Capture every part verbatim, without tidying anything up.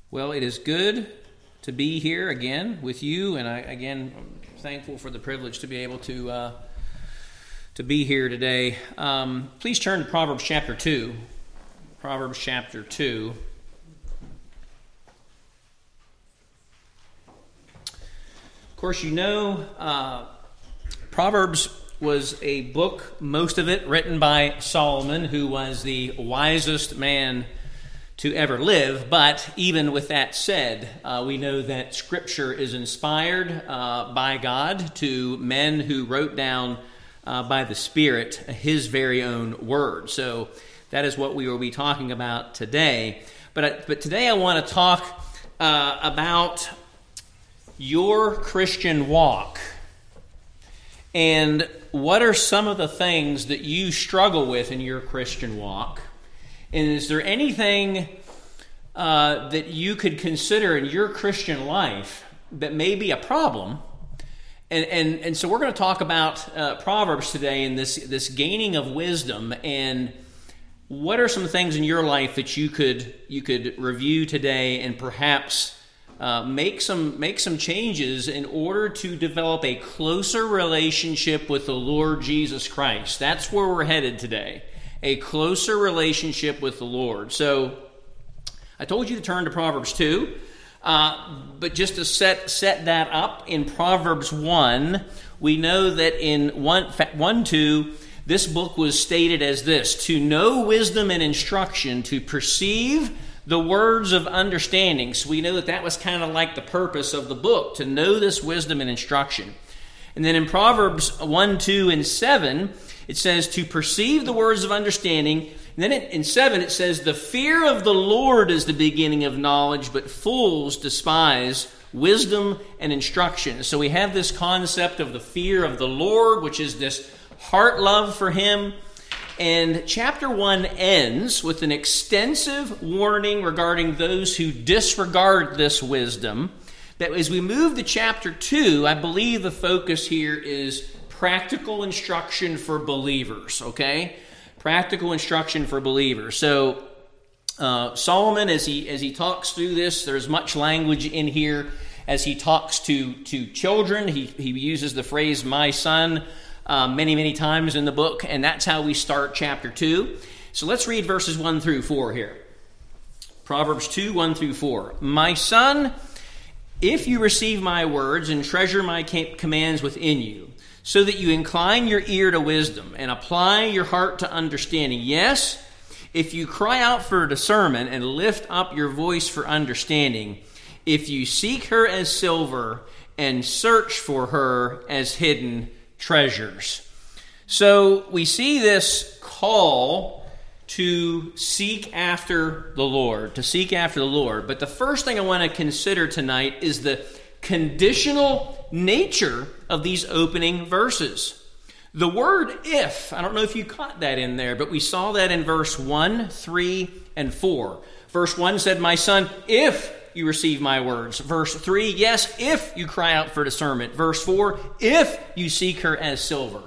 Well, it is good to be here again with you, and I, again, I'm thankful for the privilege to be able to uh, to be here today. Um, please turn to Proverbs chapter two. Proverbs chapter two. Of course, you know, uh, Proverbs was a book, most of it written by Solomon, who was the wisest man to ever live. But even with that said, uh, we know that Scripture is inspired uh, by God to men who wrote down uh, by the Spirit His very own word. So that is what we will be talking about today. But uh, but today I want to talk uh, about your Christian walk. And what are some of the things that you struggle with in your Christian walk? And is there anything uh, that you could consider in your Christian life that may be a problem? And and, and so we're going to talk about uh, Proverbs today and this, this gaining of wisdom. And what are some things in your life that you could you could review today and perhaps uh, make some make some changes in order to develop a closer relationship with the Lord Jesus Christ? That's where we're headed today. A closer relationship with the Lord. So I told you to turn to Proverbs two, uh, but just to set set that up, in Proverbs one, we know that in one two, this book was stated as this: to know wisdom and instruction, to perceive the words of understanding. So we know that that was kind of like the purpose of the book, to know this wisdom and instruction. And then in Proverbs one, two, and seven, it says to perceive the words of understanding. And then in seven it says, the fear of the Lord is the beginning of knowledge, but fools despise wisdom and instruction. So we have this concept of the fear of the Lord, which is this heart love for Him. And chapter one ends with an extensive warning regarding those who disregard this wisdom. That as we move to chapter two, I believe the focus here is practical instruction for believers, okay? Practical instruction for believers. So uh, Solomon, as he as he talks through this, there's much language in here as he talks to, to children. He, he uses the phrase, my son, uh, many, many times in the book, and that's how we start chapter two. So let's read verses one through four here. Proverbs two, one through four. My son, if you receive my words and treasure my commands within you, so that you incline your ear to wisdom and apply your heart to understanding. Yes, if you cry out for discernment and lift up your voice for understanding, if you seek her as silver and search for her as hidden treasures. So we see this call to seek after the Lord, to seek after the Lord. But the first thing I want to consider tonight is the conditional nature of these opening verses. The word if, I don't know if you caught that in there, but we saw that in verse one, three, and four. Verse one said, my son, if you receive my words. Verse three, yes, if you cry out for discernment. Verse four, if you seek her as silver.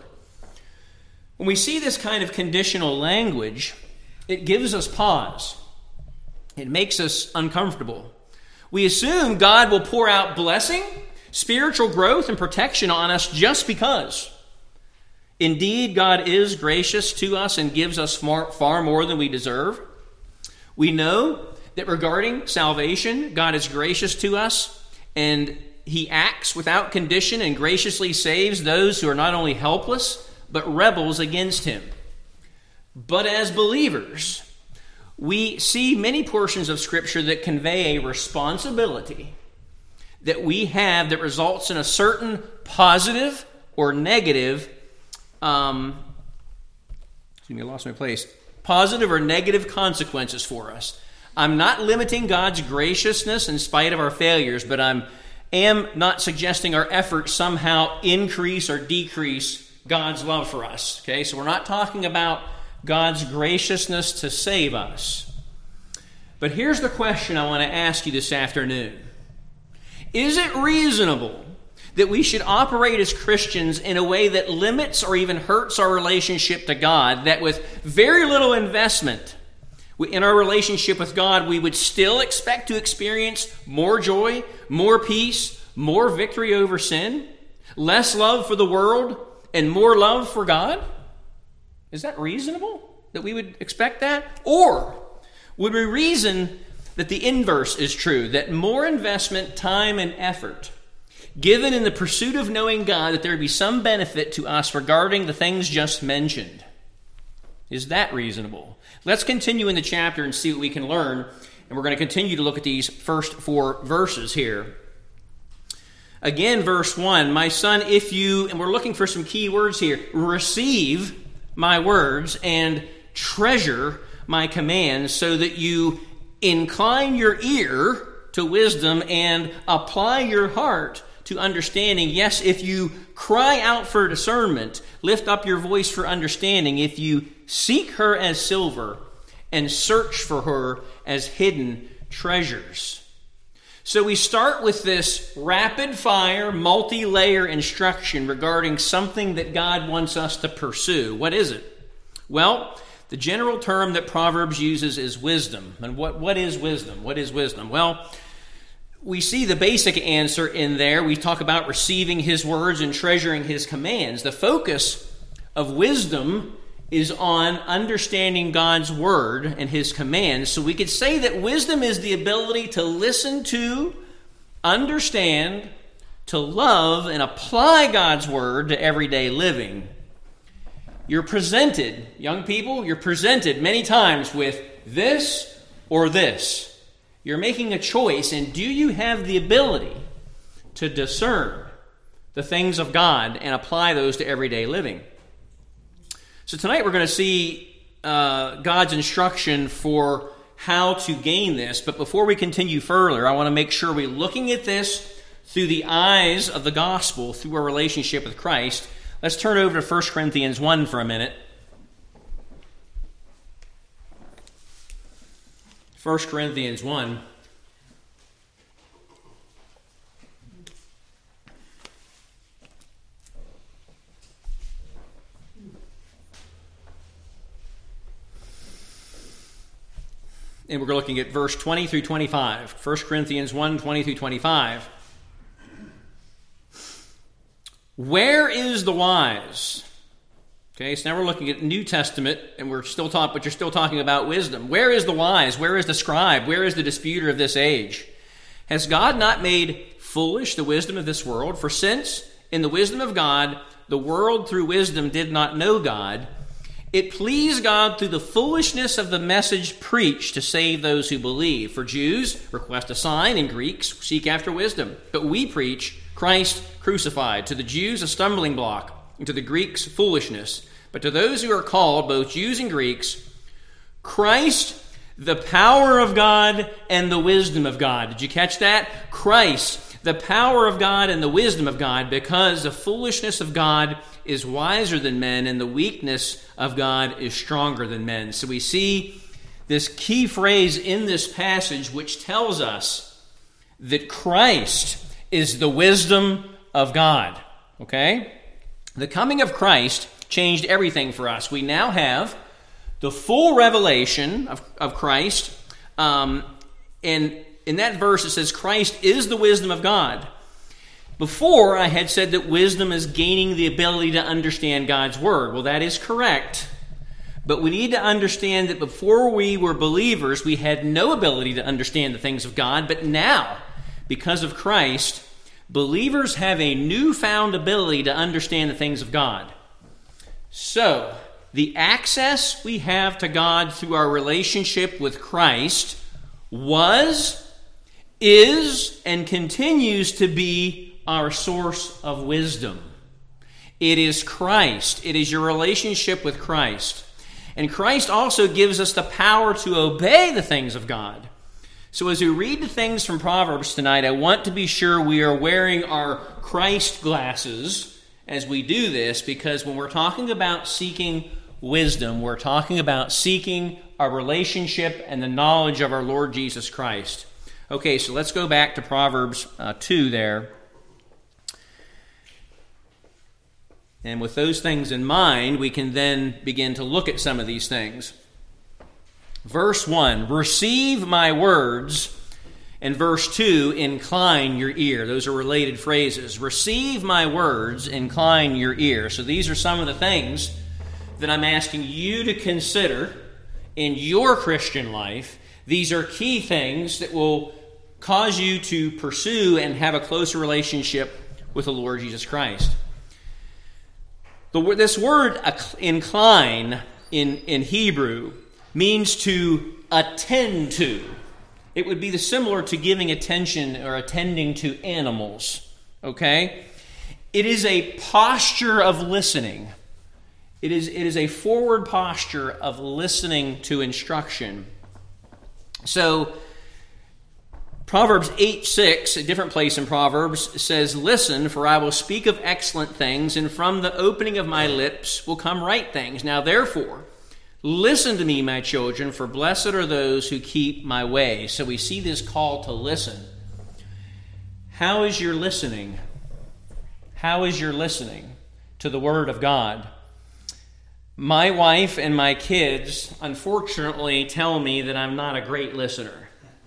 When we see this kind of conditional language, it gives us pause. It makes us uncomfortable. We assume God will pour out blessing, spiritual growth, and protection on us just because. Indeed, God is gracious to us and gives us far, far more than we deserve. We know that regarding salvation, God is gracious to us, and He acts without condition and graciously saves those who are not only helpless, but rebels against Him. But as believers, we see many portions of Scripture that convey a responsibility that we have that results in a certain positive or negative, um, excuse me, I lost my place, positive or negative consequences for us. I'm not limiting God's graciousness in spite of our failures, but I am not suggesting our efforts somehow increase or decrease God's love for us. Okay, so we're not talking about God's graciousness to save us. But here's the question I want to ask you this afternoon. Is it reasonable that we should operate as Christians in a way that limits or even hurts our relationship to God, that with very little investment In our relationship with God, we would still expect to experience more joy, more peace, more victory over sin, less love for the world, and more love for God? Is that reasonable that we would expect that? Or would we reason that the inverse is true, that more investment, time, and effort given in the pursuit of knowing God, that there would be some benefit to us regarding the things just mentioned? Is that reasonable? Let's continue in the chapter and see what we can learn. And we're going to continue to look at these first four verses here. Again, verse one, my son, if you, and we're looking for some key words here, receive my words and treasure my commands so that you incline your ear to wisdom and apply your heart to understanding. Yes, if you cry out for discernment, lift up your voice for understanding, if you seek her as silver and search for her as hidden treasures. So we start with this rapid-fire, multi-layer instruction regarding something that God wants us to pursue. What is it? Well, the general term that Proverbs uses is wisdom. And what, what is wisdom? What is wisdom? Well, we see the basic answer in there. We talk about receiving his words and treasuring his commands. The focus of wisdom is on understanding God's word and his commands. So we could say that wisdom is the ability to listen to, understand, to love, and apply God's word to everyday living. You're presented, young people, you're presented many times with this or this. You're making a choice, and do you have the ability to discern the things of God and apply those to everyday living? So tonight we're going to see uh, God's instruction for how to gain this. But before we continue further, I want to make sure we're looking at this through the eyes of the gospel, through our relationship with Christ. Let's turn over to First Corinthians one for a minute. First Corinthians one. And we're looking at verse twenty through twenty-five. First Corinthians one, twenty through twenty-five. Where is the wise? Okay, so now we're looking at New Testament, and we're still talking, but you're still talking about wisdom. Where is the wise? Where is the scribe? Where is the disputer of this age? Has God not made foolish the wisdom of this world? For since in the wisdom of God, the world through wisdom did not know God, it pleased God through the foolishness of the message preached to save those who believe. For Jews request a sign, and Greeks seek after wisdom. But we preach Christ crucified, to the Jews a stumbling block, and to the Greeks foolishness. But to those who are called, both Jews and Greeks, Christ, the power of God and the wisdom of God. Did you catch that? Christ, the power of God and the wisdom of God, because the foolishness of God is wiser than men, and the weakness of God is stronger than men. So we see this key phrase in this passage which tells us that Christ is the wisdom of God. Okay? The coming of Christ changed everything for us. We now have the full revelation of, of Christ. Um, and in that verse it says Christ is the wisdom of God. Before, I had said that wisdom is gaining the ability to understand God's word. Well, that is correct. But we need to understand that before we were believers, we had no ability to understand the things of God. But now, because of Christ, believers have a newfound ability to understand the things of God. So, the access we have to God through our relationship with Christ was, is, and continues to be our source of wisdom. It is Christ. It is your relationship with Christ. And Christ also gives us the power to obey the things of God. So as we read the things from Proverbs tonight, I want to be sure we are wearing our Christ glasses as we do this, because when we're talking about seeking wisdom, we're talking about seeking our relationship and the knowledge of our Lord Jesus Christ. Okay, so let's go back to Proverbs uh, two there. And with those things in mind, we can then begin to look at some of these things. Verse one, receive my words. And verse two, incline your ear. Those are related phrases. Receive my words, incline your ear. So these are some of the things that I'm asking you to consider in your Christian life. These are key things that will cause you to pursue and have a closer relationship with the Lord Jesus Christ. The, this word incline in, in Hebrew means to attend to. It would be the similar to giving attention or attending to animals. Okay? It is a posture of listening. It is, it is a forward posture of listening to instruction. So, Proverbs eight six, a different place in Proverbs, says, listen, for I will speak of excellent things, and from the opening of my lips will come right things. Now therefore, listen to me, my children, for blessed are those who keep my way. So we see this call to listen. How is your listening? How is your listening to the Word of God? My wife and my kids, unfortunately, tell me that I'm not a great listener.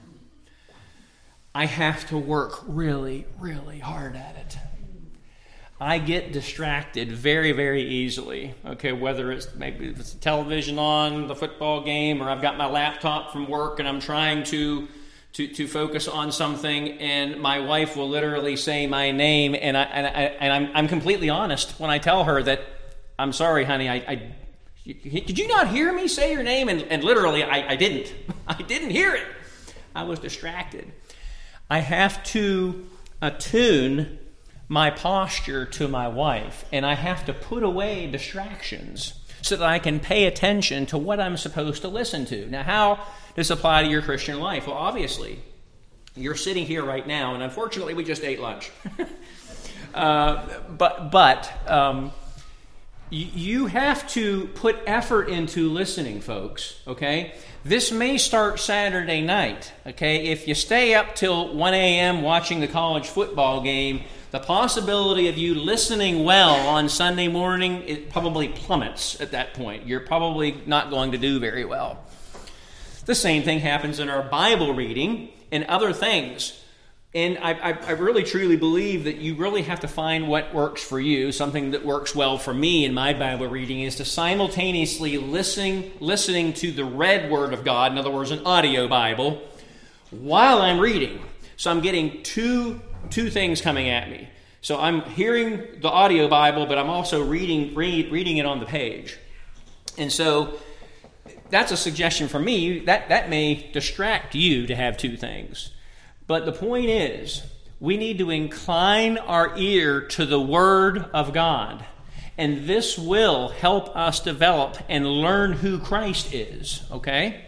I have to work really, really hard at it. I get distracted very, very easily. Okay, whether it's maybe if it's the television on, the football game, or I've got my laptop from work and I'm trying to to, to focus on something, and my wife will literally say my name, and I and, I, and I'm I'm completely honest when I tell her that I'm sorry, honey. I, I did you not hear me say your name? And, and literally, I, I didn't. I didn't hear it. I was distracted. I have to attune my posture to my wife, and I have to put away distractions so that I can pay attention to what I'm supposed to listen to. Now, how does this apply to your Christian life? Well, obviously, you're sitting here right now, and unfortunately, we just ate lunch. uh, but but um, you, you have to put effort into listening, folks, okay? This may start Saturday night, okay? If you stay up till one a.m. watching the college football game, the possibility of you listening well on Sunday morning, it probably plummets at that point. You're probably not going to do very well. The same thing happens in our Bible reading and other things. And I, I, I really truly believe that you really have to find what works for you. Something that works well for me in my Bible reading is to simultaneously listen, listening to the read Word of God, in other words, an audio Bible, while I'm reading. So I'm getting two, two things coming at me. So I'm hearing the audio Bible, but I'm also reading, read, reading it on the page. And so that's a suggestion for me. That, that may distract you to have two things. But the point is, we need to incline our ear to the Word of God. And this will help us develop and learn who Christ is. Okay?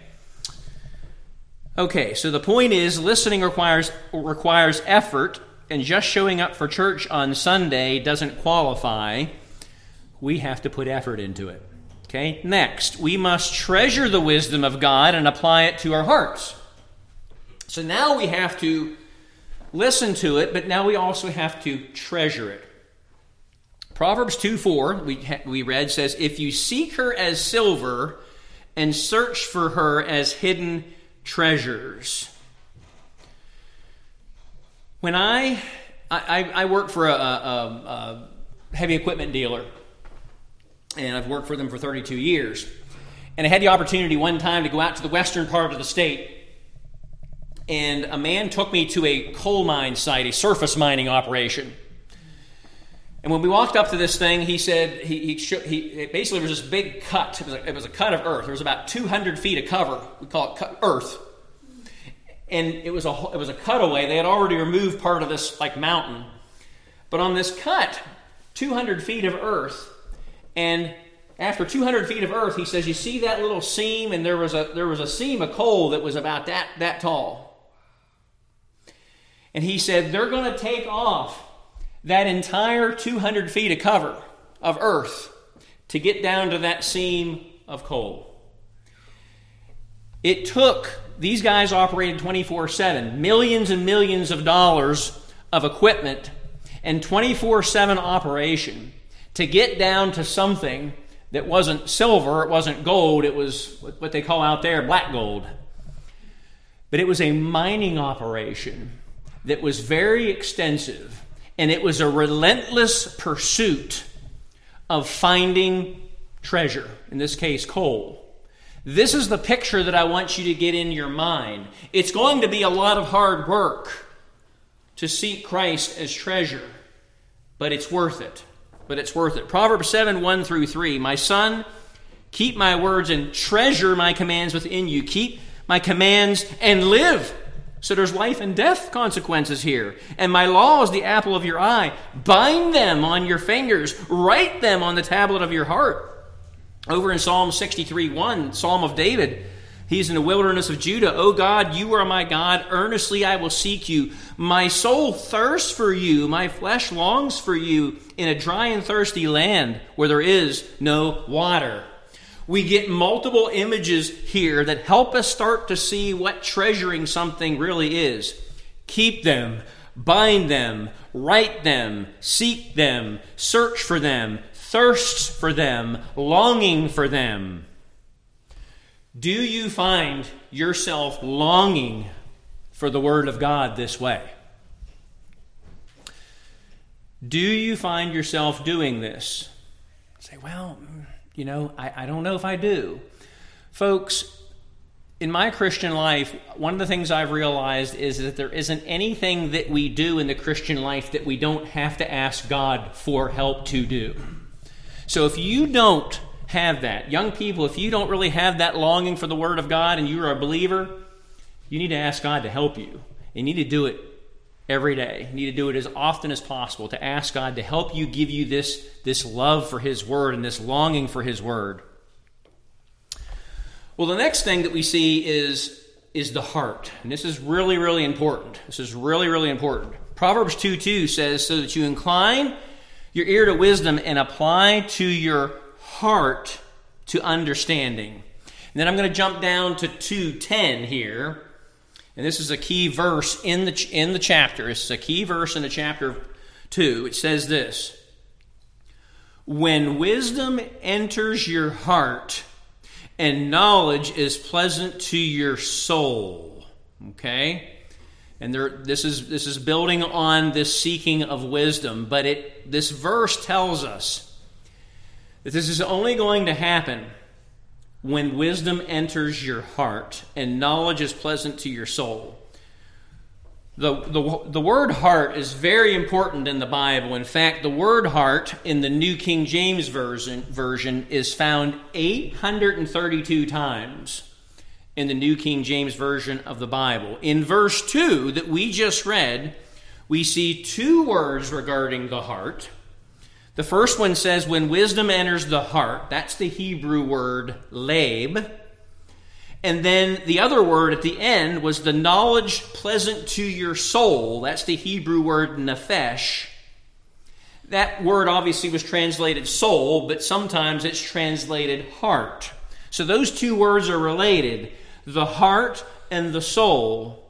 Okay, so the point is, listening requires requires effort, and just showing up for church on Sunday doesn't qualify. We have to put effort into it. Okay? Next, we must treasure the wisdom of God and apply it to our hearts. So now we have to listen to it, but now we also have to treasure it. Proverbs two four, we, ha- we read, says, if you seek her as silver and search for her as hidden treasures. When I, I, I work for a, a, a heavy equipment dealer, and I've worked for them for thirty-two years, and I had the opportunity one time to go out to the western part of the state. And a man took me to a coal mine site, a surface mining operation. And when we walked up to this thing, he said, he, he, shook, he it basically was this big cut. It was, a, it was a cut of earth. There was about two hundred feet of cover. We call it cut, earth. And it was, a, it was a cutaway. They had already removed part of this like mountain. But on this cut, two hundred feet of earth. And after two hundred feet of earth, he says, you see that little seam? And there was a, there was a seam of coal that was about that, that tall. And he said, they're going to take off that entire two hundred feet of cover of earth to get down to that seam of coal. It took, these guys operated twenty-four seven, millions and millions of dollars of equipment and twenty-four seven operation to get down to something that wasn't silver, it wasn't gold, it was what they call out there black gold. But it was a mining operation that was very extensive, and it was a relentless pursuit of finding treasure, in this case, coal. This is the picture that I want you to get in your mind. It's going to be a lot of hard work to seek Christ as treasure, but it's worth it. But it's worth it. Proverbs seven, one through three. My son, keep my words and treasure my commands within you. Keep my commands and live. So there's life and death consequences here. And my law is the apple of your eye. Bind them on your fingers. Write them on the tablet of your heart. Over in Psalm sixty-three, one, Psalm of David, he's in the wilderness of Judah. O God, you are my God. Earnestly I will seek you. My soul thirsts for you. My flesh longs for you in a dry and thirsty land where there is no water. We get multiple images here that help us start to see what treasuring something really is. Keep them, bind them, write them, seek them, search for them, thirsts for them, longing for them. Do you find yourself longing for the Word of God this way? Do you find yourself doing this? Say, well, you know, I, I don't know if I do. Folks, in my Christian life, one of the things I've realized is that there isn't anything that we do in the Christian life that we don't have to ask God for help to do. So if you don't have that, young people, if you don't really have that longing for the Word of God and you're a believer, you need to ask God to help you. You need to do it every day. You need to do it as often as possible, to ask God to help you, give you this, this love for His Word and this longing for His Word. Well, the next thing that we see is, is the heart. And this is really, really important. This is really, really important. Proverbs two two says, so that you incline your ear to wisdom and apply to your heart to understanding. And then I'm going to jump down to two ten here. And this is a key verse in the, in the chapter. This is a key verse in the chapter two. It says this: when wisdom enters your heart and knowledge is pleasant to your soul. Okay? And there, this is this is building on this seeking of wisdom. But it this verse tells us that this is only going to happen when wisdom enters your heart and knowledge is pleasant to your soul. The, the, the word heart is very important in the Bible. In fact, the word heart in the New King James Version, version is found eight hundred thirty-two times in the New King James Version of the Bible. In verse two that we just read, we see two words regarding the heart. The first one says, when wisdom enters the heart. That's the Hebrew word leb. And then the other word at the end was the knowledge pleasant to your soul. That's the Hebrew word nephesh. That word obviously was translated soul, but sometimes it's translated heart. So those two words are related, the heart and the soul.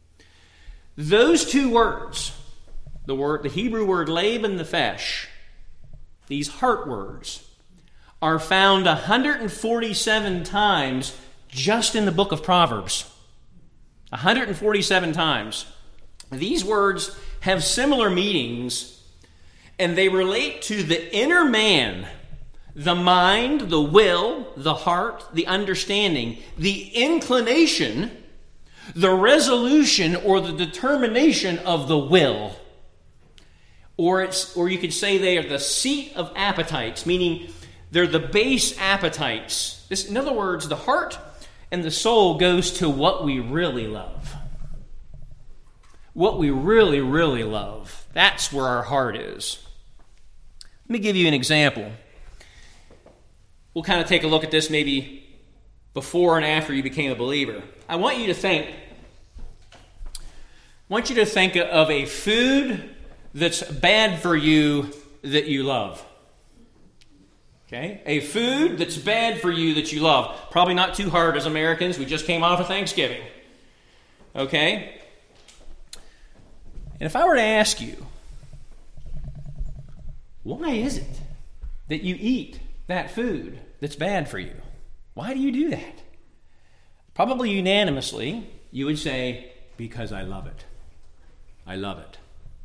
Those two words, the word, the Hebrew word leb and nephesh, these heart words, are found one hundred forty-seven times just in the book of Proverbs. one hundred forty-seven times. These words have similar meanings, and they relate to the inner man, the mind, the will, the heart, the understanding, the inclination, the resolution, or the determination of the will. Or it's, or you could say they are the seat of appetites, meaning they're the base appetites. This, in other words, the heart and the soul goes to what we really love. What we really, really love. That's where our heart is. Let me give you an example. We'll kind of take a look at this maybe before and after you became a believer. I want you to think, I want you to think of a food that's bad for you that you love. Okay? A food that's bad for you that you love. Probably not too hard as Americans. We just came off of Thanksgiving. Okay? And if I were to ask you, why is it that you eat that food that's bad for you? Why do you do that? Probably unanimously, you would say, because I love it. I love it.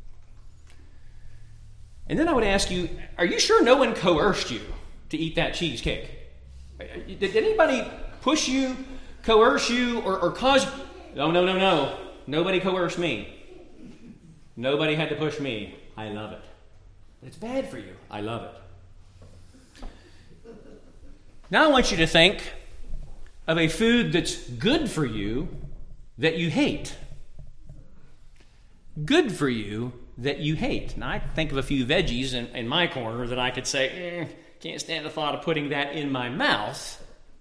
And then I would ask you, are you sure no one coerced you to eat that cheesecake? Did anybody push you, coerce you, or, or cause you? No, no, no, no. Nobody coerced me. Nobody had to push me. I love it. It's bad for you. I love it. Now I want you to think of a food that's good for you that you hate. Good for you that you hate. Now I think of a few veggies in, in my corner that I could say, eh, can't stand the thought of putting that in my mouth.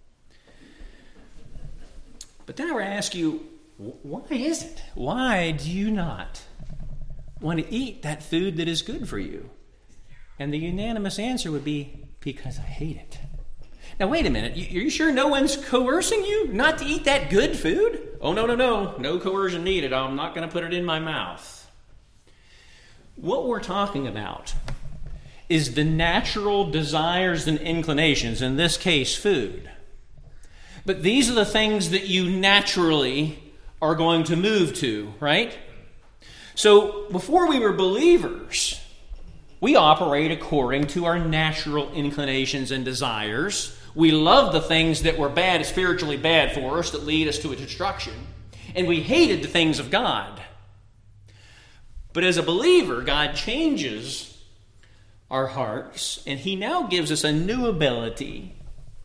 But then I would ask you, why is it? Why do you not want to eat that food that is good for you? And the unanimous answer would be, because I hate it. Now, wait a minute. You, are you sure no one's coercing you not to eat that good food? Oh, no, no, no. No coercion needed. I'm not going to put it in my mouth. What we're talking about is the natural desires and inclinations, in this case, food. But these are the things that you naturally are going to move to, right? So, before we were believers, we operate according to our natural inclinations and desires. We love the things that were bad, spiritually bad for us, that lead us to a destruction. And we hated the things of God. But as a believer, God changes our hearts, and He now gives us a new ability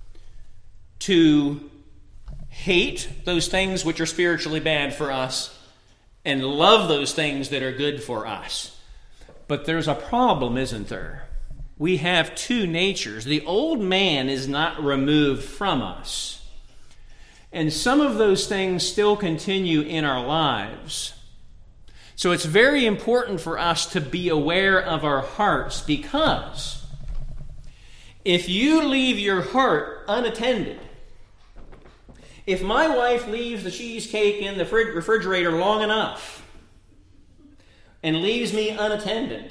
to hate those things which are spiritually bad for us and love those things that are good for us. But there's a problem, isn't there? We have two natures. The old man is not removed from us. And some of those things still continue in our lives. So it's very important for us to be aware of our hearts, because if you leave your heart unattended, if my wife leaves the cheesecake in the refrigerator long enough and leaves me unattended,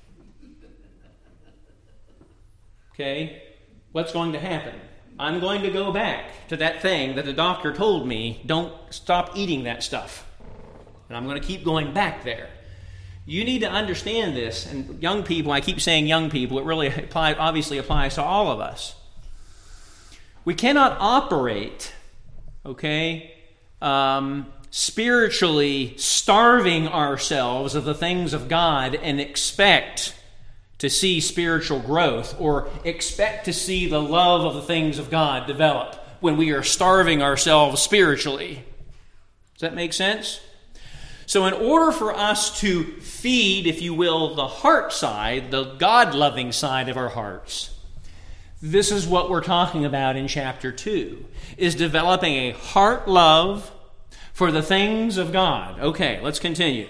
okay, what's going to happen? I'm going to go back to that thing that the doctor told me, don't stop eating that stuff. And I'm going to keep going back there. You need to understand this. And young people, I keep saying young people, it really apply, obviously applies to all of us. We cannot operate, okay, um, spiritually starving ourselves of the things of God and expect to see spiritual growth or expect to see the love of the things of God develop when we are starving ourselves spiritually. Does that make sense? So in order for us to feed, if you will, the heart side, the God-loving side of our hearts, this is what we're talking about in chapter two, is developing a heart love for the things of God. Okay, let's continue.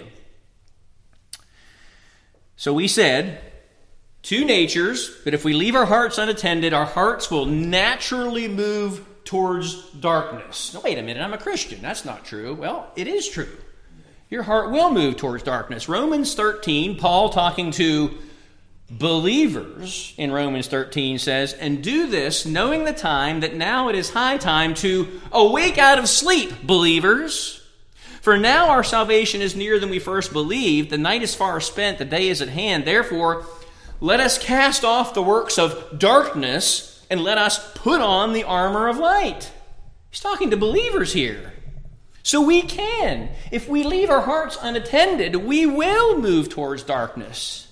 So we said, two natures, but if we leave our hearts unattended, our hearts will naturally move towards darkness. Now, wait a minute, I'm a Christian. That's not true. Well, it is true. Your heart will move towards darkness. Romans thirteen, Paul talking to believers in Romans thirteen says, and do this knowing the time that now it is high time to awake out of sleep, believers. For now our salvation is nearer than we first believed. The night is far spent, the day is at hand. Therefore, let us cast off the works of darkness and let us put on the armor of light. He's talking to believers here. So we can. If we leave our hearts unattended, we will move towards darkness.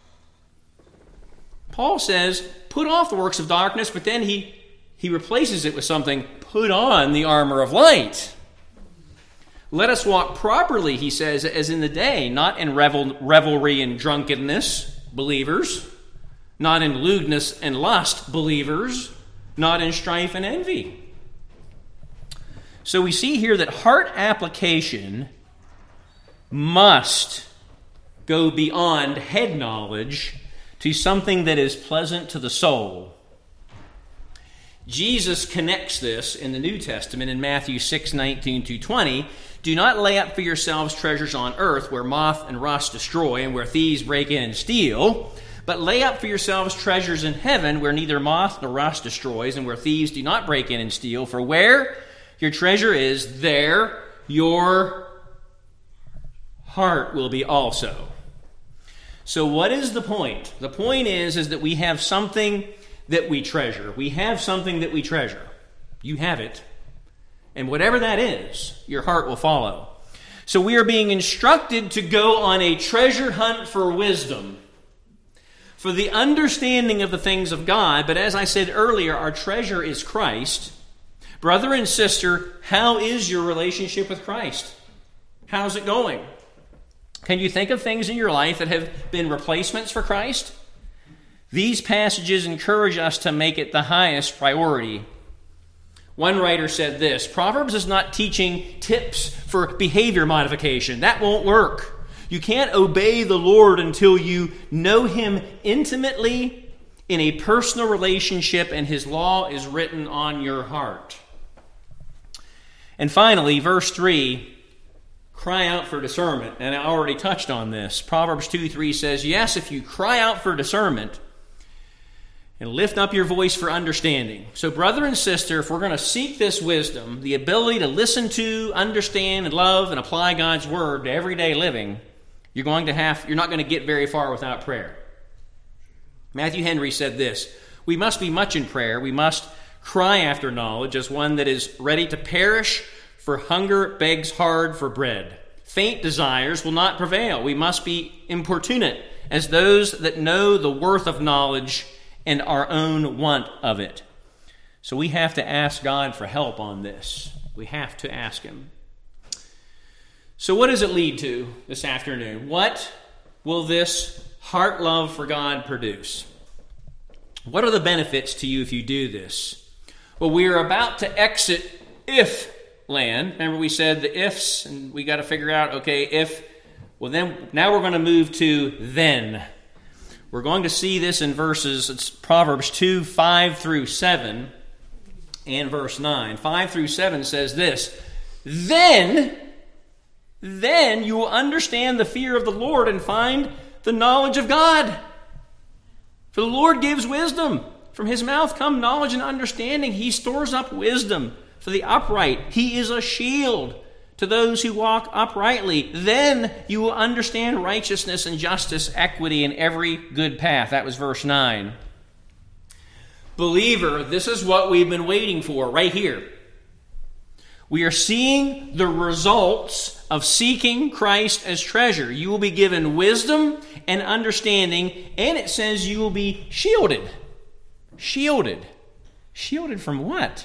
Paul says, put off the works of darkness, but then he, he replaces it with something, put on the armor of light. Let us walk properly, he says, as in the day, not in revel, revelry and drunkenness, believers, not in lewdness and lust, believers, not in strife and envy. So we see here that heart application must go beyond head knowledge to something that is pleasant to the soul. Jesus connects this in the New Testament in Matthew six, nineteen to twenty. Do not lay up for yourselves treasures on earth where moth and rust destroy and where thieves break in and steal, But lay up for yourselves treasures in heaven, where neither moth nor rust destroys, and where thieves do not break in and steal. For where your treasure is, there your heart will be also. So what is the point? The point is, is that we have something that we treasure. We have something that we treasure. You have it. And whatever that is, your heart will follow. So we are being instructed to go on a treasure hunt for wisdom, for the understanding of the things of God. But as I said earlier, our treasure is Christ. Brother and sister, how is your relationship with Christ? How's it going? Can you think of things in your life that have been replacements for Christ? These passages encourage us to make it the highest priority. One writer said this: Proverbs is not teaching tips for behavior modification. That won't work. You can't obey the Lord until you know Him intimately in a personal relationship and His law is written on your heart. And finally, verse three, cry out for discernment. And I already touched on this. Proverbs two three says, yes, if you cry out for discernment and lift up your voice for understanding. So brother and sister, if we're going to seek this wisdom, the ability to listen to, understand, and love, and apply God's word to everyday living, you're going to have, you're not going to get very far without prayer. Matthew Henry said this: we must be much in prayer. We must cry after knowledge as one that is ready to perish, for hunger begs hard for bread. Faint desires will not prevail. We must be importunate as those that know the worth of knowledge and our own want of it. So we have to ask God for help on this. We have to ask Him. So what does it lead to this afternoon? What will this heart love for God produce? What are the benefits to you if you do this? Well, we are about to exit if land. Remember we said the ifs, and we got to figure out, okay, if, well then, now we're going to move to then. We're going to see this in verses, it's Proverbs two, five through seven, and verse nine. five through seven says this: Then, then you will understand the fear of the Lord and find the knowledge of God. For the Lord gives wisdom. From His mouth come knowledge and understanding. He stores up wisdom for the upright. He is a shield to those who walk uprightly. Then you will understand righteousness and justice, equity, and every good path. That was verse nine. Believer, this is what we've been waiting for right here. We are seeing the results of seeking Christ as treasure. You will be given wisdom and understanding, and it says you will be shielded. Shielded. Shielded from what?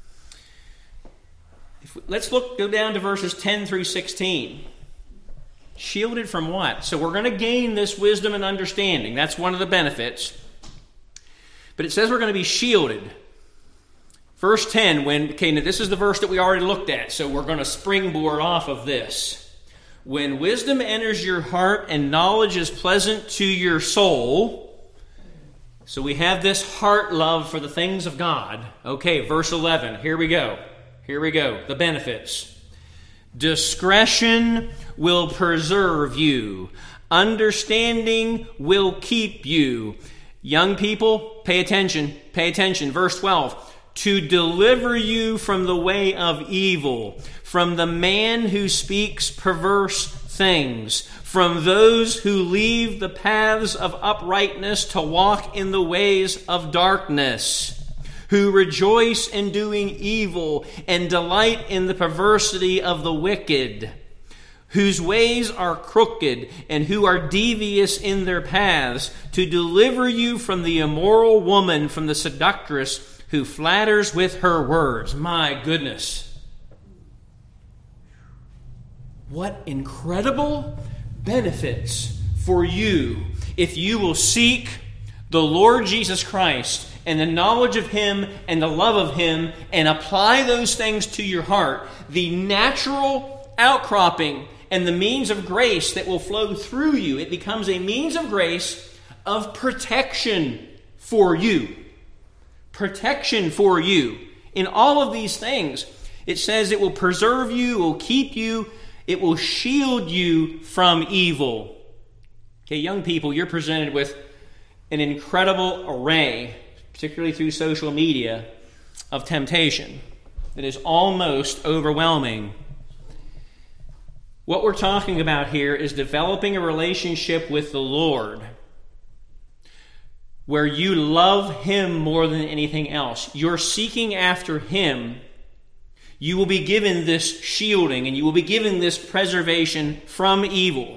Let's look, go down to verses ten through sixteen. Shielded from what? So we're going to gain this wisdom and understanding. That's one of the benefits. But it says we're going to be shielded. Verse ten, when, okay, now this is the verse that we already looked at, so we're going to springboard off of this. When wisdom enters your heart and knowledge is pleasant to your soul. So we have this heart love for the things of God. Okay, verse eleven, here we go. Here we go, the benefits. Discretion will preserve you. Understanding will keep you. Young people, pay attention, pay attention. Verse twelve, to deliver you from the way of evil, from the man who speaks perverse things, from those who leave the paths of uprightness to walk in the ways of darkness, who rejoice in doing evil and delight in the perversity of the wicked, whose ways are crooked and who are devious in their paths, to deliver you from the immoral woman, from the seductress who flatters with her words. My goodness. What incredible benefits for you if you will seek the Lord Jesus Christ and the knowledge of Him and the love of Him and apply those things to your heart. The natural outcropping and the means of grace that will flow through you. It becomes a means of grace of protection for you. Protection for you. In all of these things, it says it will preserve you, it will keep you, it will shield you from evil. Okay, young people, you're presented with an incredible array, particularly through social media, of temptation that is almost overwhelming. What we're talking about here is developing a relationship with the Lord where you love Him more than anything else. You're seeking after Him. You will be given this shielding and you will be given this preservation from evil.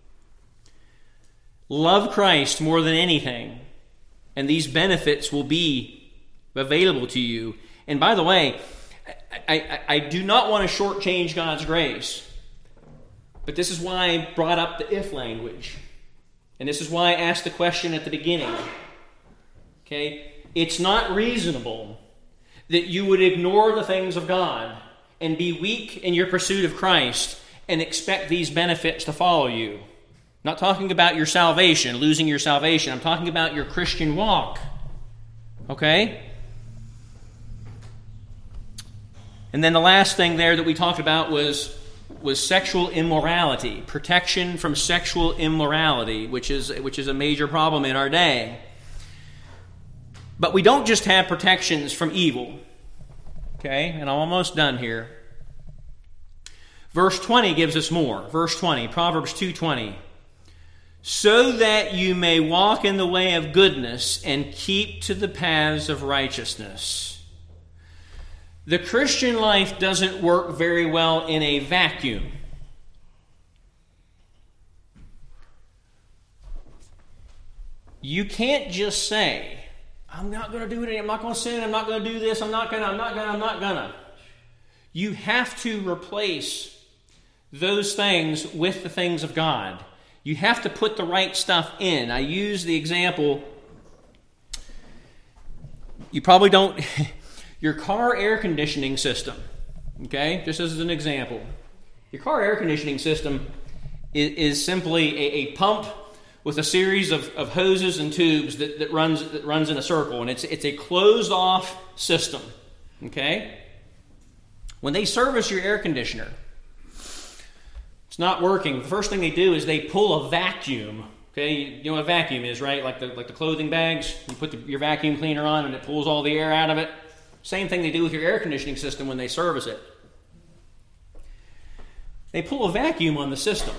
Love Christ more than anything, and these benefits will be available to you. And by the way, I, I, I do not want to shortchange God's grace, but this is why I brought up the if language. And this is why I asked the question at the beginning. Okay? It's not reasonable that you would ignore the things of God and be weak in your pursuit of Christ and expect these benefits to follow you. I'm not talking about your salvation, losing your salvation. I'm talking about your Christian walk. Okay? And then the last thing there that we talked about was, was sexual immorality, protection from sexual immorality, which is, which is a major problem in our day. But we don't just have protections from evil. Okay? And I'm almost done here. Verse twenty gives us more. Verse twenty, Proverbs two twenty. So that you may walk in the way of goodness and keep to the paths of righteousness. The Christian life doesn't work very well in a vacuum. You can't just say, I'm not going to do it, I'm not going to sin, I'm not going to do this, I'm not going to, I'm not going to, I'm not going to. You have to replace those things with the things of God. You have to put the right stuff in. I use the example, you probably don't, your car air conditioning system, okay, just as an example. Your car air conditioning system is, is simply a, a pump with a series of, of hoses and tubes that, that runs that runs in a circle, and it's it's a closed-off system, okay? When they service your air conditioner, it's not working. The first thing they do is they pull a vacuum. Okay, you know what a vacuum is, right? Like the like the clothing bags. You put the, your vacuum cleaner on and it pulls all the air out of it. Same thing they do with your air conditioning system when they service it. They pull a vacuum on the system.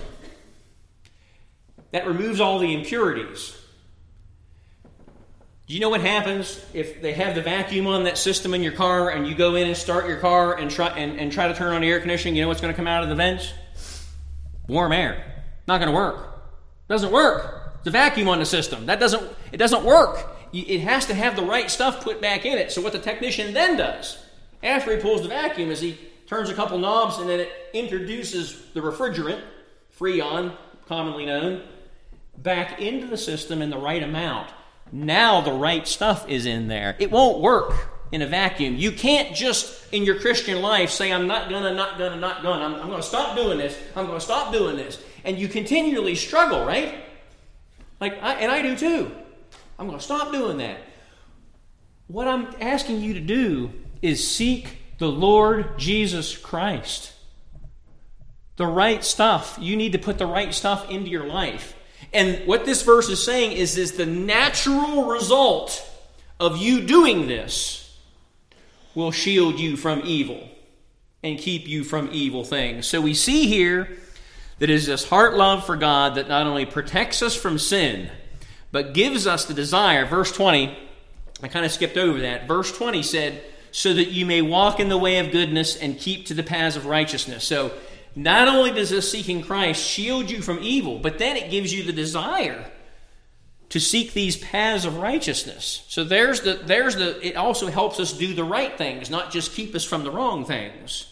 That removes all the impurities. Do you know what happens if they have the vacuum on that system in your car and you go in and start your car and try and, and try to turn on the air conditioning? You know what's going to come out of the vents? Warm air. Not going to work. Doesn't work. It's a vacuum on the system. That doesn't. It doesn't work. It has to have the right stuff put back in it. So what the technician then does, after he pulls the vacuum, is he turns a couple knobs and then it introduces the refrigerant, Freon, commonly known, back into the system in the right amount. Now the right stuff is in there. It won't work in a vacuum. You can't just, in your Christian life, say, I'm not gonna, not gonna, not gonna. I'm, I'm going to stop doing this. I'm going to stop doing this. And you continually struggle, right? Like, I, and I do too. I'm going to stop doing that. What I'm asking you to do is seek the Lord Jesus Christ. The right stuff. You need to put the right stuff into your life. And what this verse is saying is, is the natural result of you doing this will shield you from evil and keep you from evil things. So we see here that it is this heart love for God that not only protects us from sin, but gives us the desire. Verse twenty, I kind of skipped over that. Verse twenty said, so that you may walk in the way of goodness and keep to the paths of righteousness. So not only does this seeking Christ shield you from evil, but then it gives you the desire to seek these paths of righteousness. So there's the, there's the, it also helps us do the right things, not just keep us from the wrong things.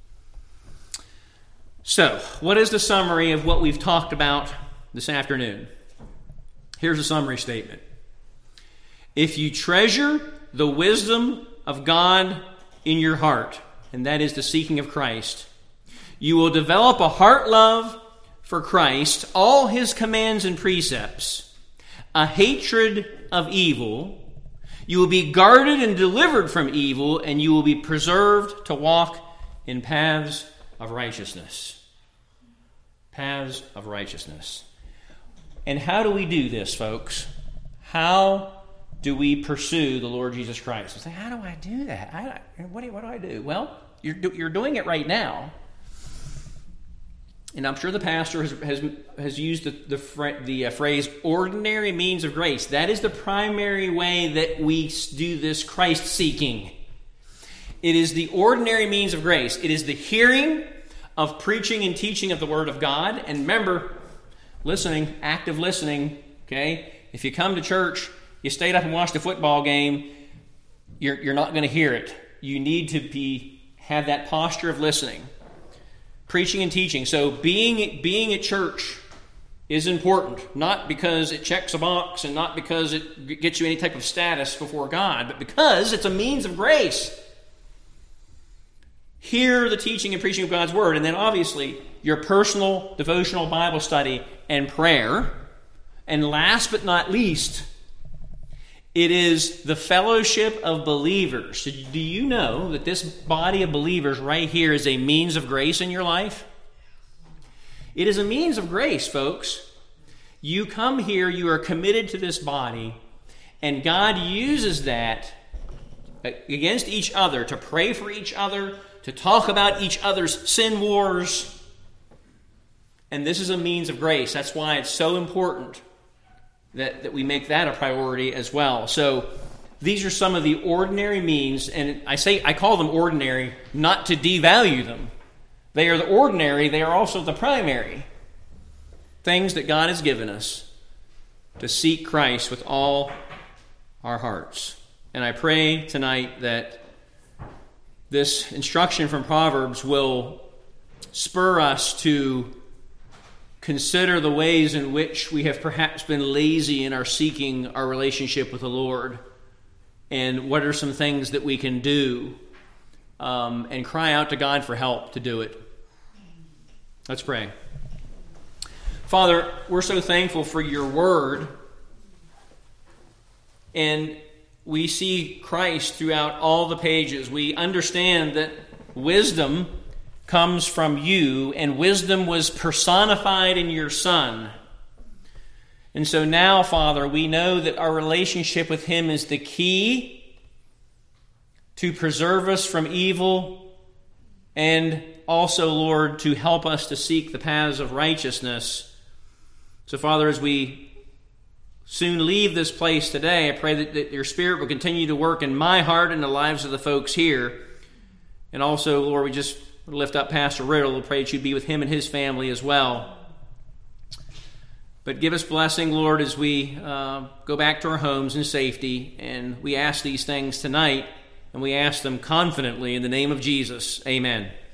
So, what is the summary of what we've talked about this afternoon? Here's a summary statement. If you treasure the wisdom of God in your heart, and that is the seeking of Christ, you will develop a heart love for Christ, all His commands and precepts, a hatred of evil. You will be guarded and delivered from evil, and you will be preserved to walk in paths of righteousness. Paths of righteousness. And how do we do this, folks? How do we pursue the Lord Jesus Christ? I say, how do I do that? I, what, do, what do I do? Well, you're, you're doing it right now. And I'm sure the pastor has has, has used the, the, the uh, phrase ordinary means of grace. That is the primary way that we do this Christ-seeking. It is the ordinary means of grace. It is the hearing of preaching and teaching of the Word of God. And remember, listening, active listening, okay? If you come to church, you stayed up and watched a football game, you're, you're not going to hear it. You need to be have that posture of listening. Preaching and teaching. So being being at church is important, not because it checks a box and not because it gets you any type of status before God, but because it's a means of grace. Hear the teaching and preaching of God's Word, and then obviously your personal devotional Bible study and prayer. And last but not least, it is the fellowship of believers. So do you know that this body of believers right here is a means of grace in your life? It is a means of grace, folks. You come here, you are committed to this body, and God uses that against each other to pray for each other, to talk about each other's sin wars. And this is a means of grace. That's why it's so important That, that we make that a priority as well. So these are some of the ordinary means, and I say I call them ordinary not to devalue them. They are the ordinary, they are also the primary things that God has given us to seek Christ with all our hearts. And I pray tonight that this instruction from Proverbs will spur us to consider the ways in which we have perhaps been lazy in our seeking our relationship with the Lord, and what are some things that we can do, um, and cry out to God for help to do it. Let's pray. Father, we're so thankful for your Word, and we see Christ throughout all the pages. We understand that wisdom comes from you, and wisdom was personified in your Son. And so now, Father, we know that our relationship with Him is the key to preserve us from evil, and also, Lord, to help us to seek the paths of righteousness. So, Father, as we soon leave this place today, I pray that, that your Spirit will continue to work in my heart and the lives of the folks here. And also, Lord, we just lift up Pastor Riddle. We'll pray that you be with him and his family as well. But give us blessing, Lord, as we uh, go back to our homes in safety. And we ask these things tonight, and we ask them confidently in the name of Jesus. Amen.